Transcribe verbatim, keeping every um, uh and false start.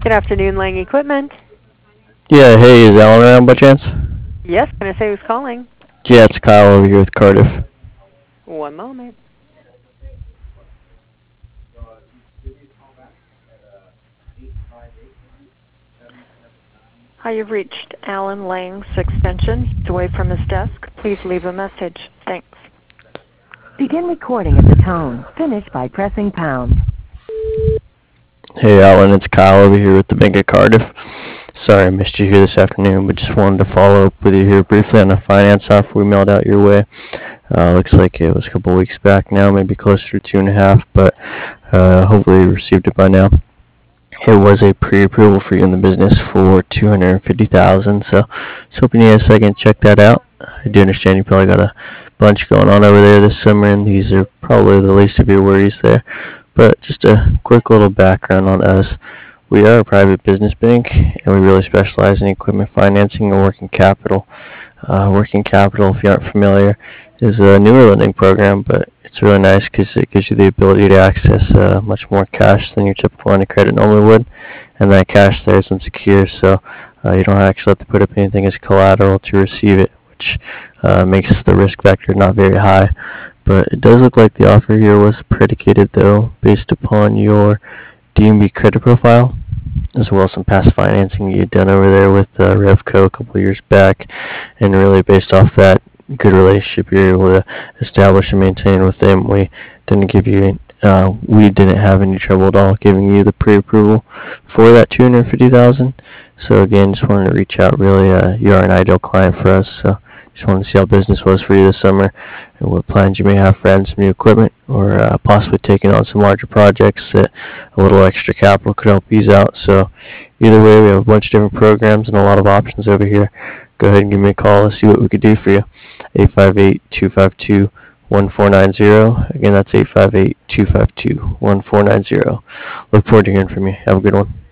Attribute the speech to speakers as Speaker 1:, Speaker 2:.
Speaker 1: Good afternoon, Lang Equipment.
Speaker 2: Yeah, hey, is Alan around by chance?
Speaker 1: Yes, can I say who's calling?
Speaker 2: Yeah, it's Kyle over here with Cardiff.
Speaker 1: One moment. Hi, you've reached Alan Lang's extension. He's away from his desk. Please leave a message. Thanks.
Speaker 3: Begin recording at the tone. Finish by pressing pound.
Speaker 2: Hey, Alan, it's Kyle over here with the Bank of Cardiff. Sorry I missed you here this afternoon, but just wanted to follow up with you here briefly on the finance offer we mailed out your way. Uh, looks like it was a couple weeks back now, maybe closer to two and a half, but uh, hopefully you received it by now. It was a pre-approval for you in the business for two hundred fifty thousand dollars, so just hoping you had a second to check that out. I do understand you probably got a bunch going on over there this summer, and these are probably the least of your worries there. But just a quick little background on us. We are a private business bank, and we really specialize in equipment financing and working capital. Uh, working capital, if you aren't familiar, is a newer lending program, but it's really nice because it gives you the ability to access uh, much more cash than your typical line of credit normally would, and that cash there is insecure, so uh, you don't actually have to put up anything as collateral to receive it, which uh, makes the risk factor not very high. But it does look like the offer here was predicated, though, based upon your D M B credit profile, as well as some past financing you'd done over there with uh, Revco a couple years back, and really based off that good relationship you're able to establish and maintain with them, we didn't give you, uh, we didn't have any trouble at all giving you the pre-approval for that two hundred fifty thousand dollars. So again, just wanted to reach out. Really, uh, you are an ideal client for us, so just wanted to see how business was for you this summer and what plans you may have for adding some new equipment or uh, possibly taking on some larger projects that a little extra capital could help ease out. So either way, we have a bunch of different programs and a lot of options over here. Go ahead and give me a call. Let's see what we could do for you. eight five eight, two five two, one four nine zero. Again, that's eight five eight, two five two, one four nine zero. Look forward to hearing from you. Have a good one.